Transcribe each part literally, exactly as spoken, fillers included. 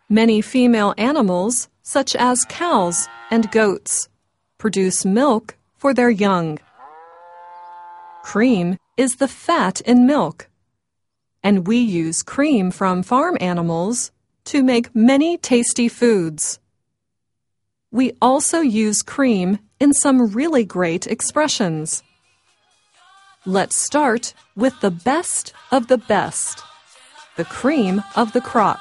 Many female animals, such as cows and goats, produce milk for their young. Cream is the fat in milk, and we use cream from farm animals to make many tasty foods. We also use cream in some really great expressions. Let's start with the best of the best, the cream of the crop.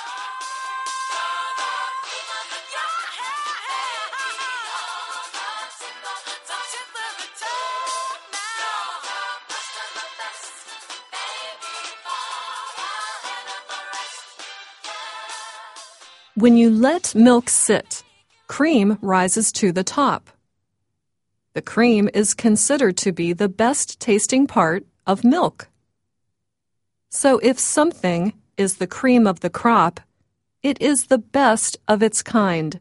When you let milk sit, cream rises to the top. The cream is considered to be the best tasting part of milk. So if something is the cream of the crop, it is the best of its kind.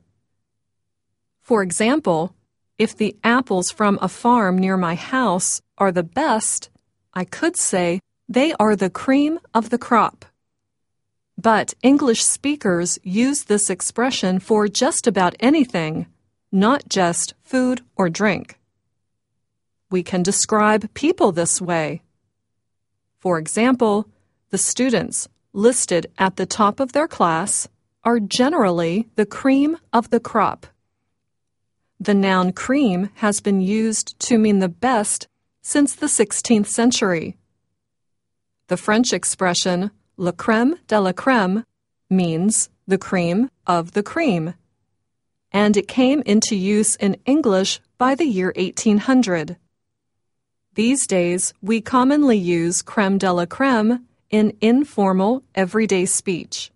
For example, if the apples from a farm near my house are the best, I could say they are the cream of the crop. But English speakers use this expression for just about anything, not just food or drink. We can describe people this way. For example, the students listed at the top of their class are generally the cream of the crop. The noun cream has been used to mean the best since the sixteenth century. The French expression la crème de la crème means the cream of the cream, and it came into use in English by the year eighteen hundred. These days, we commonly use crème de la crème in informal, everyday speech.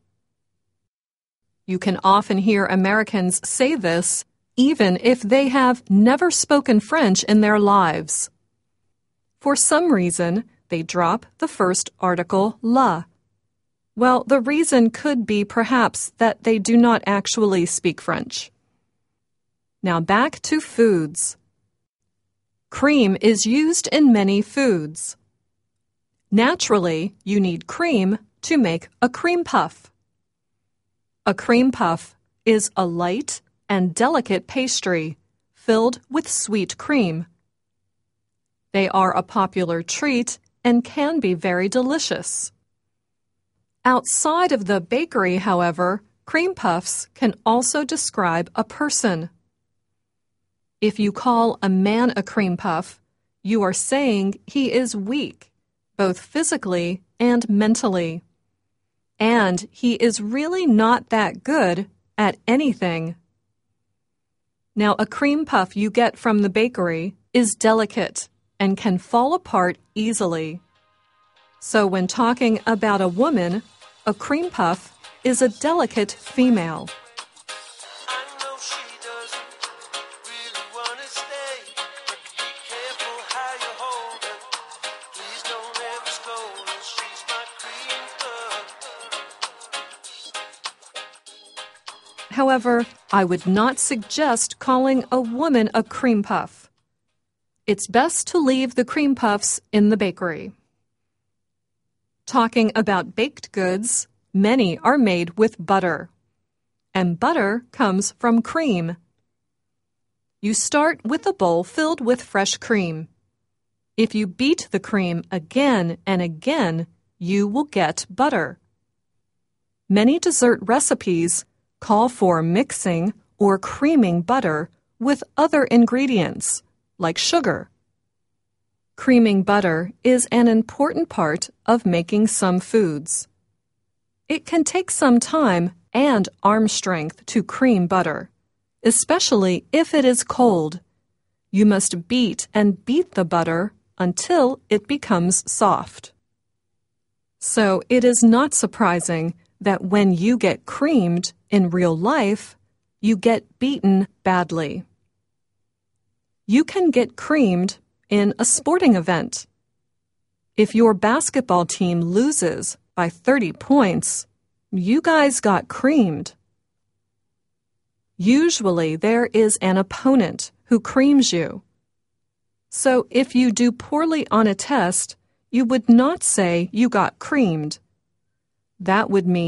You can often hear Americans say this even if they have never spoken French in their lives. For some reason, they drop the first article la. Well, the reason could be perhaps that they do not actually speak French. Now back to foods. Cream is used in many foods. Naturally, you need cream to make a cream puff. A cream puff is a light and delicate pastry filled with sweet cream. They are a popular treat and can be very delicious. Outside of the bakery, however, cream puffs can also describe a person. If you call a man a cream puff, you are saying he is weak, both physically and mentally. And he is really not that good at anything. Now, a cream puff you get from the bakery is delicate and can fall apart easily. So when talking about a woman, a cream puff is a delicate female. However, I would not suggest calling a woman a cream puff. It's best to leave the cream puffs in the bakery. Talking about baked goods, many are made with butter. And butter comes from cream. You start with a bowl filled with fresh cream. If you beat the cream again and again, you will get butter. Many dessert recipes call for mixing or creaming butter with other ingredients, like sugar. Creaming butter is an important part of making some foods. It can take some time and arm strength to cream butter, especially if it is cold. You must beat and beat the butter until it becomes soft. So it is not surprising that when you get creamed in real life, you get beaten badly. You can get creamed in a sporting event. If your basketball team loses by thirty points, you guys got creamed. Usually there is an opponent who creams you. So if you do poorly on a test, you would not say you got creamed. That would mean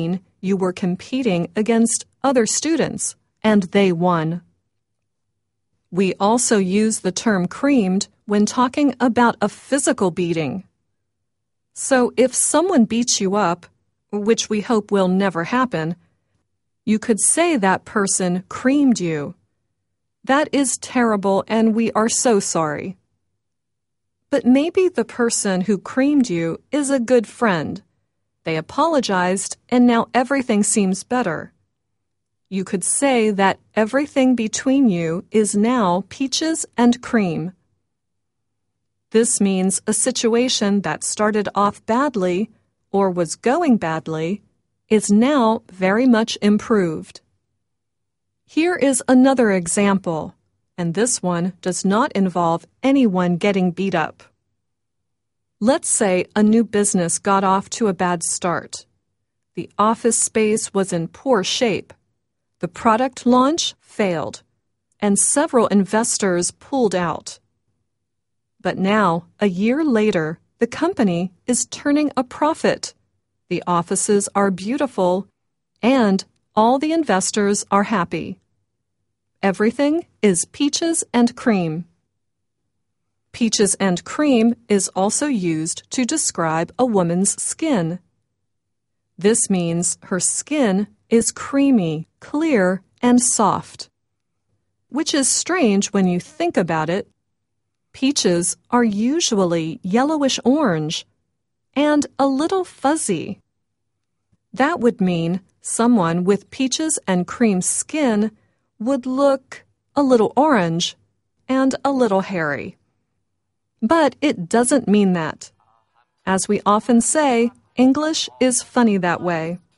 you were competing against other students and they won. We also use the term creamed when talking about a physical beating. So if someone beats you up, which we hope will never happen, you could say that person creamed you. That is terrible and we are so sorry. But maybe the person who creamed you is a good friend. They apologized and now everything seems better. You could say that everything between you is now peaches and cream. This means a situation that started off badly or was going badly is now very much improved. Here is another example, and this one does not involve anyone getting beat up. Let's say a new business got off to a bad start. The office space was in poor shape. The product launch failed, and several investors pulled out. But now, a year later, the company is turning a profit. The offices are beautiful, and all the investors are happy. Everything is peaches and cream. Peaches and cream is also used to describe a woman's skin. This means her skin is creamy, clear, and soft. Which is strange when you think about it. Peaches are usually yellowish-orange and a little fuzzy. That would mean someone with peaches and cream skin would look a little orange and a little hairy. But it doesn't mean that. As we often say, English is funny that way.